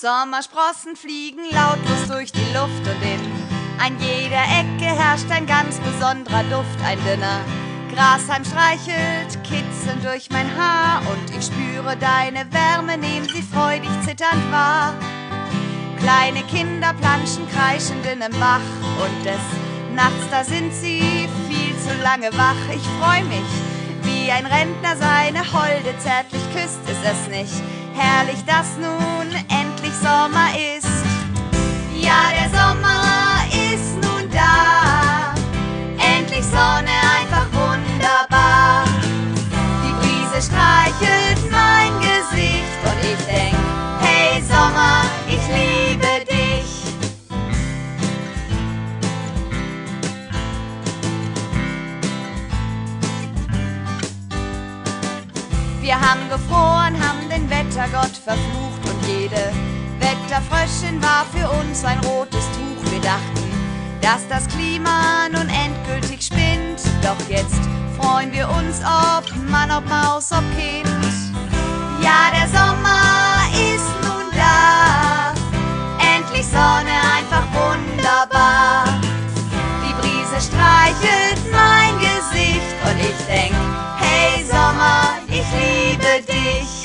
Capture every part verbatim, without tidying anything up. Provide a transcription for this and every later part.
Sommersprossen fliegen lautlos durch die Luft und in an jeder Ecke herrscht ein ganz besonderer Duft. Ein dünner Grashalm streichelt kitzelnd durch mein Haar und ich spüre deine Wärme, nehm sie freudig zitternd wahr. Kleine Kinder planschen kreischend in nem Bach und des Nachts, da sind sie viel zu lange wach. Ich freu mich, wie ein Rentner seine Holde zärtlich küsst. Ist es nicht herrlich, dass nun endlich Sommer ist? Ja, der Sommer ist nun da, endlich Sonne, einfach wunderbar. Die Brise streichelt mein Gesicht und ich denk, hey Sommer, ich liebe dich. Wir haben gefroren, haben den Wettergott verflucht und jede Wetterfröschin war für uns ein rotes Tuch. Wir dachten, dass das Klima nun endgültig spinnt, doch jetzt freuen wir uns, ob Mann, ob Maus, ob Kind. Ja, der Sommer ist nun da, endlich Sonne, einfach wunderbar. Die Brise streichelt mein Gesicht und ich denk, hey Sommer, ich liebe dich.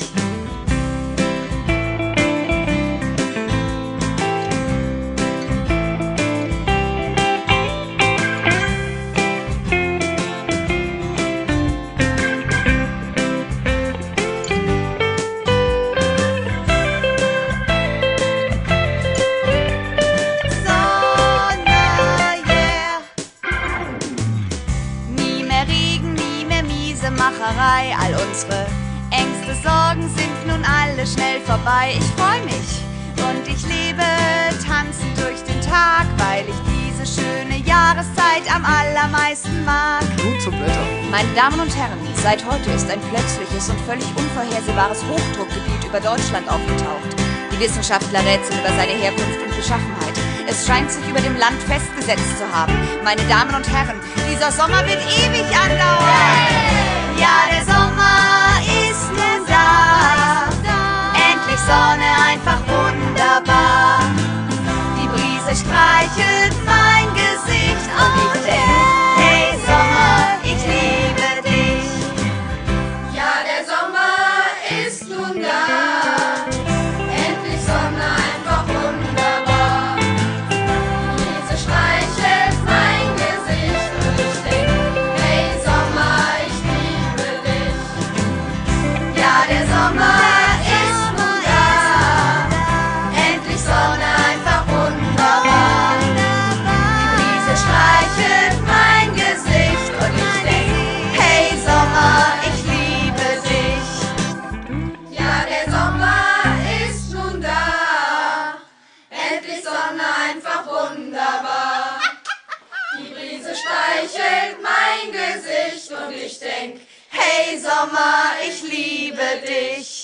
Macherei, all unsere Ängste, Sorgen sind nun alle schnell vorbei. Ich freu mich und ich lebe tanzend durch den Tag, weil ich diese schöne Jahreszeit am allermeisten mag. Nun zum Wetter. Meine Damen und Herren, seit heute ist ein plötzliches und völlig unvorhersehbares Hochdruckgebiet über Deutschland aufgetaucht. Die Wissenschaftler rätseln über seine Herkunft und Beschaffenheit. Es scheint sich über dem Land festgesetzt zu haben. Meine Damen und Herren, dieser Sommer wird ewig andauern. Ja, der Sommer ist nun da, endlich Sonne, einfach wunderbar. Die Brise streichelt mein Gesicht und ich denk, hey Sommer, ich liebe dich. Ja, der Sommer ist nun da, endlich Sonne, einfach wunderbar. Die Brise streichelt mein Gesicht und ich denk, hey Sommer, ich liebe dich. Ja, der Sommer ist nun da, endlich Sonne, einfach wunderbar. Die Brise streichelt mein Gesicht und ich denk, hey Sommer, ich liebe dich. Ja, der Sommer ist nun da, endlich Sonne, einfach wunderbar. Die Brise streichelt mein Gesicht und ich denk, Hey Sommer, ich liebe dich.